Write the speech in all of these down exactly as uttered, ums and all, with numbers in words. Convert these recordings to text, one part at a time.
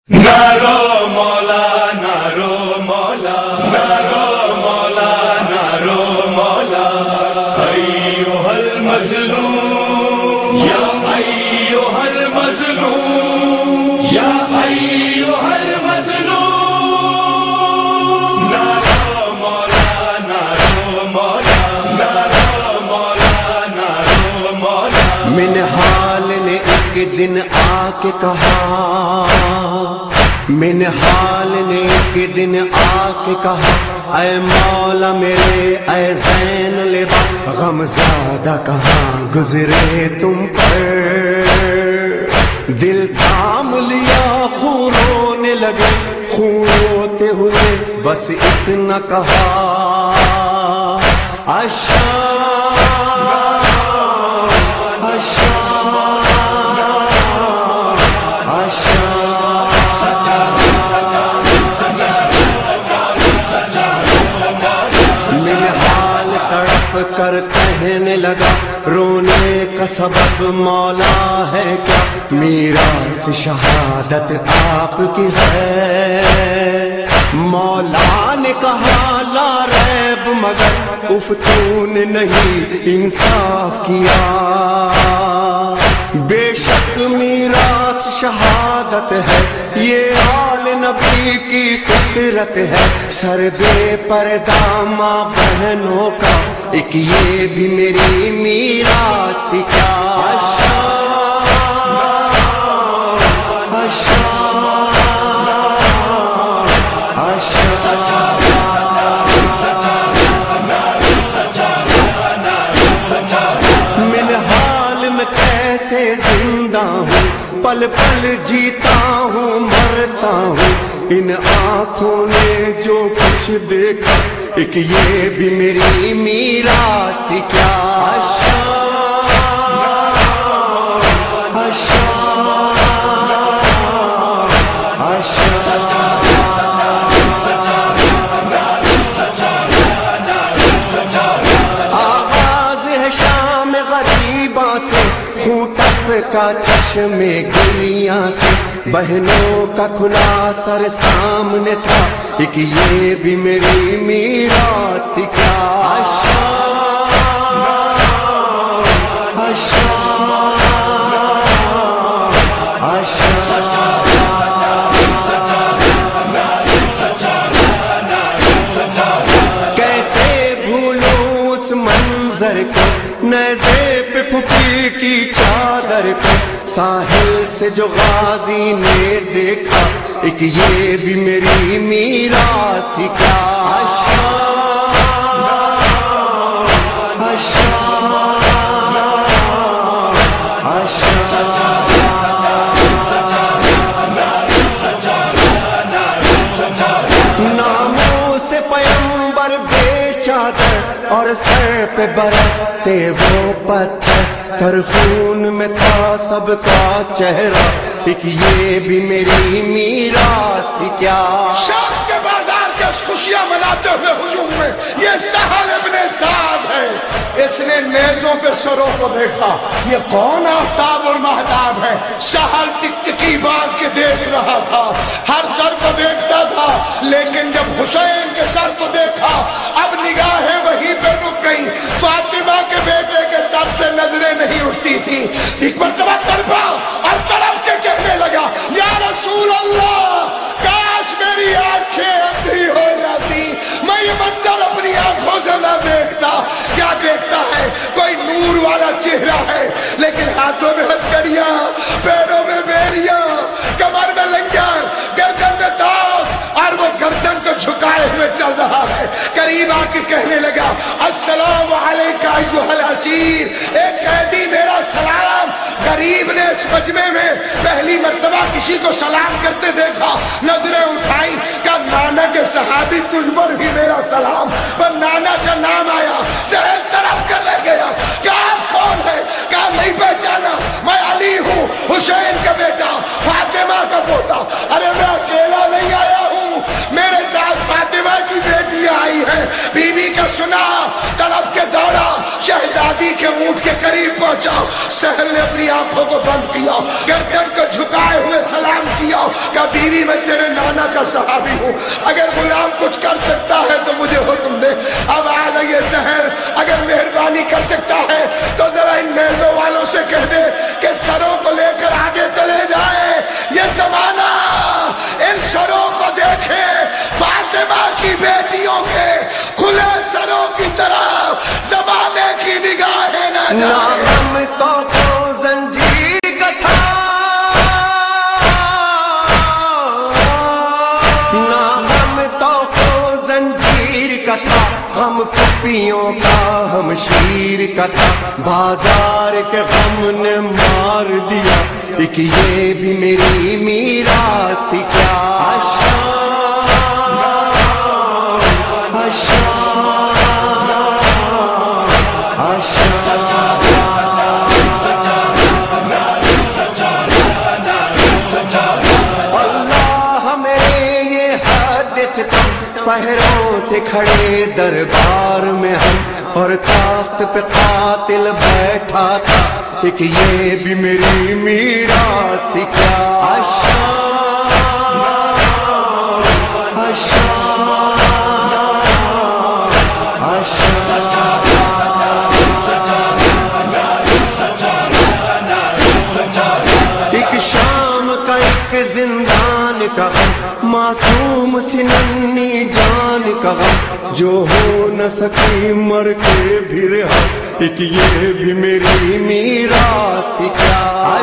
نارو مولا نارو مولا نارو مولا نارو مولا ایھا المظلوم یا ایھا المظلوم یا ایھا المظلوم نارو مولا نارو مولا نارو مولا نارو مولا منہال نے ایک دن آ کے کہا منہال نے ایک دن آ کے کہا اے مولا میرے اے زین العباد غم زیادہ کہاں گزرے تم پر دل تھام لیا خون رونے لگے خون روتے ہوئے بس اتنا کہا کر کہنے لگا رونے کا سبب مولا ہے کیا میراث شہادت آپ کی ہے مولا نے کہا لا ریب مگر اف تو نے نہیں انصاف کیا بے شک میراث شہادت ہے یہ آل نبی کی فطرت ہے سر بے پردہ ماں بہنوں کا ایک یہ بھی میری میراث تھی کیا منہال میں کیسے زندہ ہوں پل پل جیتا ہوں مرتا ہوں ان آنکھوں نے جو کچھ دیکھا ایک یہ بھی میری میراث تھی کیا آغاز ہے شام غریباں سے خون تپ کا چشم گریاں سے بہنوں کا کھلا سر سامنے تھا ایک یہ بھی میری میراث تھی کیا کیسے بھولوں اس منظر کو نیزے پہ پھپھی کی چادر کو ساحل سے جو غازی نے دیکھا ایک یہ بھی میری میراث تھی کیا ناموں سے پیمبر بے چادر اور سر پہ برستے وہ پتھر تر خون میں تھا سب کا چہرہ ایک یہ بھی میری میراث تھی کیا شام کے بازار کے خوشیاں مناتے ہوئے ہجوم میں یہ سہل ابن سعد ہے اس نے نیزوں پہ سروں کو دیکھا یہ کون آفتاب اور مہتاب ہے سہل ٹک ٹکی باندھ کے دیکھ رہا تھا ہر سر کو دیکھتا تھا لیکن جب حسین کے سر کو دیکھا اب نگاہیں وہیں پہ رک گئی فاطمہ کے بیٹے کے سر سے نظریں نہیں اٹھتی تھی ایک مرتبہ تڑپا اور تڑپ کے کہنے لگا یا رسول اللہ کاش میری آنکھیں اندھی ہو جاتی میں یہ منظر اپنی آنکھوں سے نہ دیکھتا کیا دیکھتا ہے کوئی نور والا چہرہ ہے لیکن ہاتھوں میں ہتھکڑیاں پیروں میں بیڑیاں کمر میں لنگر گردن میں تاج اور وہ گردن کو جھکائے ہوئے چل رہا ہے قریب آ کے کہنے لگا السلام علیکہ ایھا الاسیر ایک قیدی میرا سلام غریب نے اس مجمع میں پہلی مرتبہ کسی کو سلام کرتے دیکھا نظریں اٹھائیں کہ نانا کے صحابی تجھ پر بھی میرا سلام پر نانا کا نام آیا سہل طرف کر لے گیا کہ آپ کون ہے کہا نہیں پہچانا میں علی ہوں حسین کا بیٹا فاطمہ کا پوتا ارے میں اکیلا نہیں آیا ہوں میرے ساتھ فاطمہ کی بیٹی آئی ہے بی بی کا سنا طرف کے دوڑا شہزادی नबी के ऊंट के करीब पहुंचा। सहल ने अपनी आंखों को बंद किया, गर्दन को झुकाए हुए सलाम किया। कहा बीवी मैं तेरे नाना का सहाबी हूँ, अगर गुलाम कुछ कर सकता है तो मुझे हुक्म दे। अब आ गई सहल, अगर मेहरबानी कर सकता है तो जरा इन नेज़ों वालों से कह दे कि सरों को लेकर आगे चले जाए। ये जमाना इन सरों को देखे, फातिमा की बेटियों के खुले सरों की तरफ जमाने की निगाहें न ना जाए। हम तो को जंजीर का था, ना हम तो को जंजीर का था, हम पुप्पियों का हम शीर का था। बाजार के गम ने मार दिया, एक ये भी मेरी मीरास थी क्या। पहरों थे खड़े दरबार में हम, और ताख्त पे कातिल बैठा था, एक ये भी मेरी मीरास थी क्या। एक शाम का एक जिंदान का मासूम सी नन्ही जान का गम, जो हो न सकी मर के भी रहा, एक ये भी मेरी मीरास थी क्या।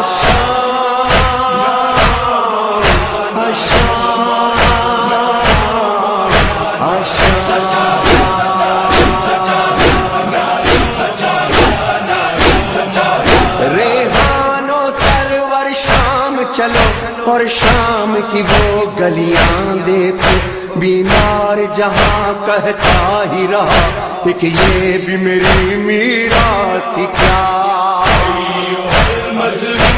रेहानो सरवर शाम चलो और शाम की वो गलियां देखो, बीमार जहां कहता ही रहा, एक ये भी मेरी मीरास थी क्या।